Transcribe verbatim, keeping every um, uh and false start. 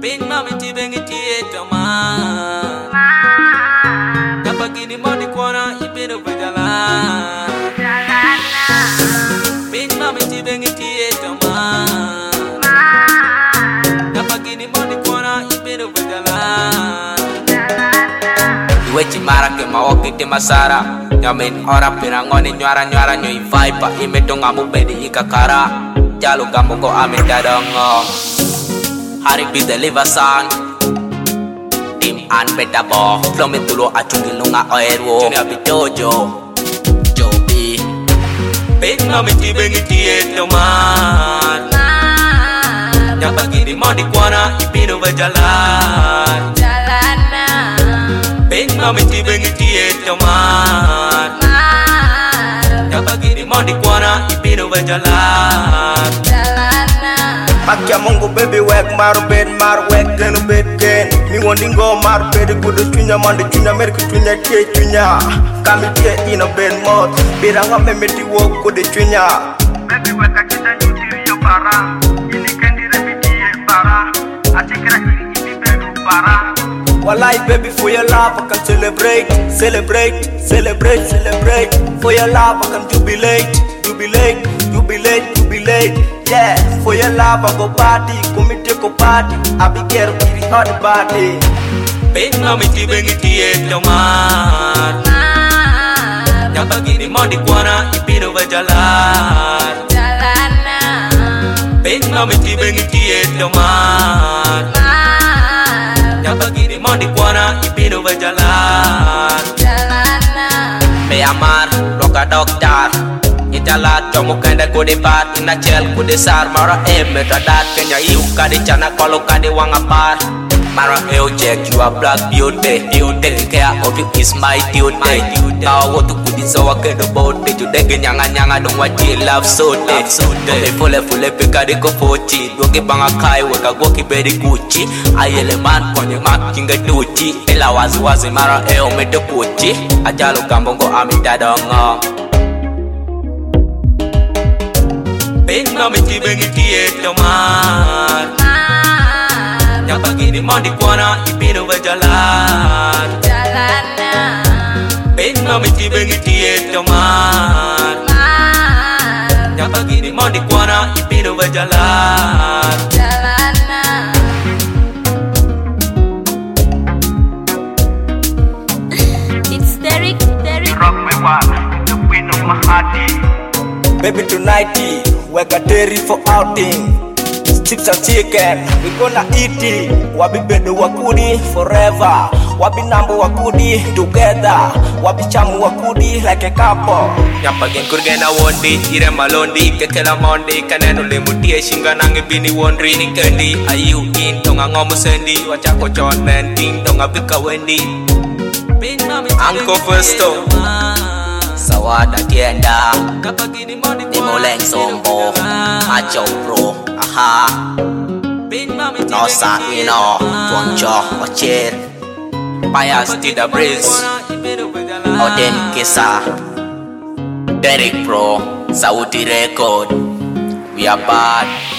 Bing mami ti bengi ti etoma. Kapagini mo di kuana ibinu berjalan. Bing mami ti bengi ti etoma. Kapagini mo di kuana ibinu berjalan. Iwe chimara ke mawoki te masara. Nyamin ora pirangoni nyuara nyuara nyoi vibe imeto ngamu bedi ikakara. Jalu kamu ko amin dadongo. Hari bi deliver sang Tim an beta bo Flow me tulo achungi lunga oerwo Junior bitojo Joby Bing mami ti bengi ti eto man Nyapa gini mo di kuana ipino berjalan Jalana Bing mami ti bengi ti eto man Nyapa gini mo di kuana ipino berjalan Pakia Mungu baby wek maru bed maru wek genu bed gen Mi wondi go maru bed kudu chunya mandi chunya merku chunya tie chunya Kami tie ino bed mod Biranga memeti wok kudu chunya Baby wek akita nyutiri yo para Ini kendi repiti ye para Achikira ini ini bedu para Walai baby for your love I can celebrate Celebrate, celebrate, celebrate For your love I can jubilate Jubilate, jubilate, jubilate Yeah, for your love I go party, commit go party I be get kiri hot body Bing mami ti bengi ti eto man Nyapa gini mo di kuana ipino berjalan Jalana Bing mami ti bengi ti eto man Nyapa gini mo di kuana ipino berjalan Jalana Me amar, roka doktar Italat kamu kanda kode bat ina chel kode sar mara em metadat kenya iu kade chana kalau kade wang apar mara eu check you are black beauty beauty care of you is my duty now what to kudi so akendo bote jude nyanga nyanga don't want you love so day so day fule fule pe kade ko fochi doge banga kai weka goki bedi gucci ayele man konye mak kinga tuchi ela wazi wazi mara eu meto kuchi ajalo kambongo amita dongo Bing mami ti bengi ti eto man Nyapa gini mo di kuana ipino berjalan Jalana Bing mami ti bengi ti eto man Nyapa gini mo di kuana ipino berjalan Jalana It's Derek, Derek Rock me one, the queen of my heart. Baby tonight we got dairy for outing Chips and chicken, we gonna eat it Wabi bedu wakudi forever Wabi nambu wakudi together Wabi chamu wakudi like a couple Nyapa gen kurgena wondi ire malondi kekela mondi kaneno lemuti e shinga nange bini wondri ni kendi ayu in tonga ngomu sendi wachako chon men ting tonga bika wendi Uncle Festo Sawada tienda Nimoleng sombo Macho pro Aha Nosa ino Tuancho Wachir Payas Tida Breeze Oden Kisa Derek Pro Saudi Record We are bad